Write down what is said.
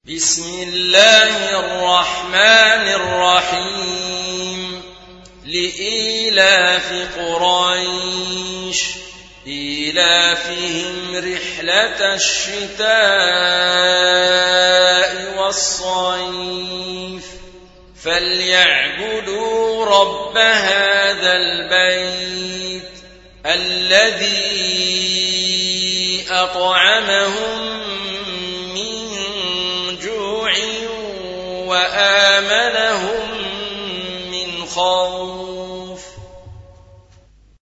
بسم الله الرحمن الرحيم لإيلاف قريش إيلافهم رحلة الشتاء والصيف فليعبدوا رب هذا البيت الذي أطعمهم